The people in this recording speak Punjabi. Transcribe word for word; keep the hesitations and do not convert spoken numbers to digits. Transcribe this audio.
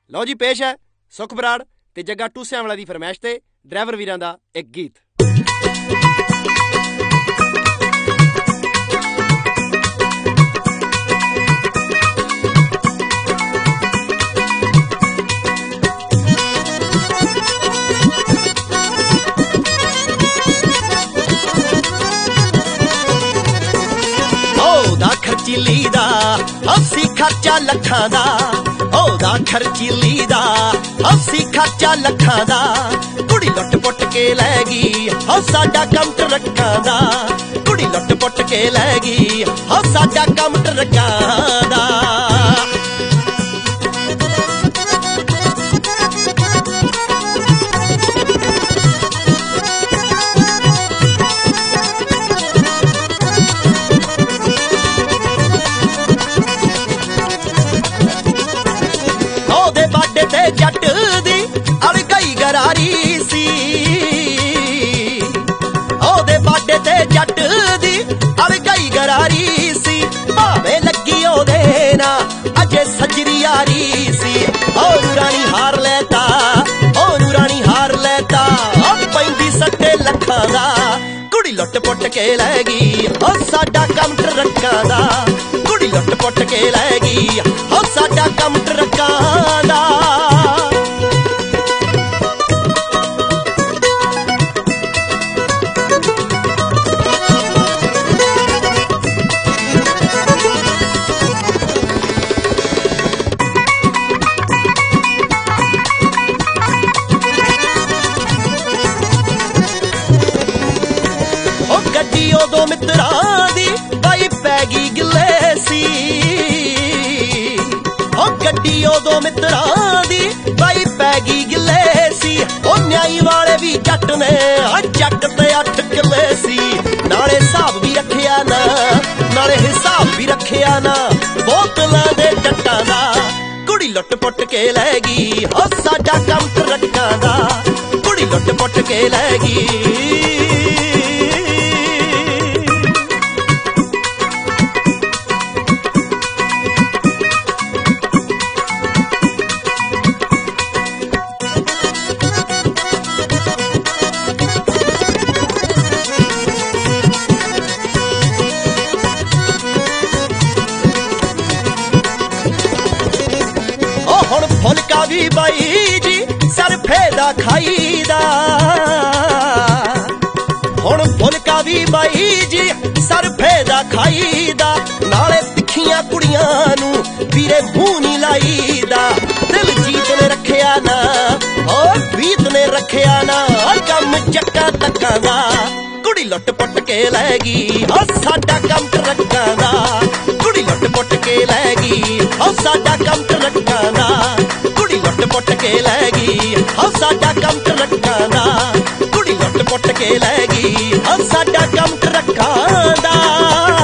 ਲਓ ਜੀ, ਪੇਸ਼ ਹੈ ਸੁਖ ਬਰਾੜ ਤੇ ਜੱਗਾ ਟੂਸਿਆਂ ਵਾਲਾ ਦੀ ਫਰਮਾਇਸ਼ ਤੇ ਡਰਾਈਵਰ ਵੀਰਾਂ ਦਾ ਇੱਕ ਗੀਤ। ਖਰਚੀਲੀ ਦਾ ਹੱਸੀ ਖਰਚਾ ਲੱਖਾਂ ਦਾ, ਉਹਦਾ ਖਰਚੀਲੀ ਦਾ ਹੱਸੀ ਖਰਚਾ ਲੱਖਾਂ ਦਾ। ਕੁੜੀ ਲੁੱਟ ਪੁੱਟ ਕੇ ਲੈ ਗਈ ਹੋ ਸਾਡਾ ਕੰਮ ਟਰੱਕਾਂ ਦਾ, ਕੁੜੀ ਲੁੱਟ ਪੁੱਟ ਕੇ ਲੈ ਗਈ ਹੋ ਸਾਡਾ ਕੰਮ ਟਰੱਕਾਂ ਦਾ। ਜੱਟ ਦੀ ਅੜਗਈ ਗਰਾਰੀ ਸੀ, ਉਹਦੇ ਬਾਡੇ ਤੇ ਜੱਟ ਦੀ ਅੜਗਈ ਗਰਾਰੀ ਸੀ। ਭਾਵੇਂ ਲੱਗੀ ਉਹਦੇ ਨਾਲ ਅਜੇ ਸੱਜਰੀ ਯਾਰੀ ਸੀ। ਉਹਨੂੰ ਰਾਣੀ ਹਾਰ ਲੈਤਾ, ਉਹਨੂੰ ਰਾਣੀ ਹਾਰ ਲੈਤਾ, ਉਹ ਪੈਂਦੀ ਸੱਟੇ ਲੱਖਾਂ ਦਾ। ਕੁੜੀ ਲੁੱਟ ਪੁੱਟ ਕੇ ਲੈ ਗਈ ਉਹ ਸਾਡਾ ਕੰਮ ਟਰੱਕਾਂ ਦਾ, ਕੁੜੀ ਲੁੱਟ ਪੁੱਟ ਕੇ ਲੈ ਗਈ ਉਹ ਸਾਡਾ ਕੰਮ ਟਰੱਕਾਂ ਦਾ। ਗੱਡੀ ਉਦੋਂ ਮਿੱਤਰਾਂ ਦੀ ਬਾਈ ਪੈ ਗਈ ਗਿੱਲੇ ਸੀ, ਉਹ ਗੱਡੀ ਉਦੋਂ ਮਿੱਤਰਾਂ ਦੀ ਬਾਈ ਪੈ ਗਈ ਗਿੱਲੇ ਸੀ। ਉਹ ਨਿਆਈ ਵਾਲੇ ਵੀ ਜੱਟ ਨੇ ਆ ਚੱਕ ਤੇ ਅੱਠ ਕਿੱਲੇ ਸੀ। ਨਾਲੇ ਹਿਸਾਬ ਵੀ ਰੱਖਿਆ ਨਾ, ਨਾਲੇ ਹਿਸਾਬ ਵੀ ਰੱਖਿਆ ਨਾ ਬੋਤਲਾਂ ਦੇ ਜੱਟਾਂ ਦਾ। ਕੁੜੀ ਲੁੱਟ ਪੁੱਟ ਕੇ ਲੈ ਗਈ ਉਹ ਸਾਡਾ ਕੰਮ ਟਰੱਕਾਂ ਦਾ, ਕੁੜੀ ਲੁੱਟ ਪੁੱਟ ਕੇ ਲੈ ਗਈ। ਹੁਣ ਫੁਲਕਾ ਵੀ ਬਾਈ ਜੀ ਸਰਫੇ ਦਾ ਖਾਈਦਾ, ਹੁਣ ਫੁਲਕਾ ਵੀ ਬਾਈ ਜੀ ਸਰਫੇ ਦਾ ਖਾਈਦਾ। ਨਾਲੇ ਤਿੱਖੀਆਂ ਕੁੜੀਆਂ ਨੂੰ ਵੀਰੇ ਮੂੰਹ ਨੀ ਲਾਈਦਾ। ਦਿਲਜੀਤ ਨੇ ਰੱਖਿਆ ਨਾ, ਉਹ ਪ੍ਰੀਤ ਨੇ ਰੱਖਿਆ ਨਾ ਕੰਮ ਚੱਕਾ ਤੱਕਾਂ ਦਾ। ਕੁੜੀ ਲੁੱਟ ਪੁੱਟ ਕੇ ਲੈ ਗਈ ਉਹ ਸਾਡਾ ਕੰਮ ਟਰੱਕਾਂ ਦਾ, ਕੁੜੀ ਲੁੱਟ ਪੁੱਟ ਕੇ ਲੈ ਗਈ ਉਹ ਸਾਡਾ ਕੰਮ ਟਰੱਕਾਂ ਦਾ। ਕੁੜੀ ਲੁੱਟ ਪੁੱਟ ਕੇ ਲੈ ਗਈ ਉਹ ਸਾਡਾ ਕੰਮ ਟਰੱਕਾਂ ਦਾ, ਕੁੜੀ ਲੁੱਟ ਪੁੱਟ ਕੇ ਲੈ ਗਈ ਉਹ ਸਾਡਾ ਕੰਮ ਟਰੱਕਾਂ ਦਾ।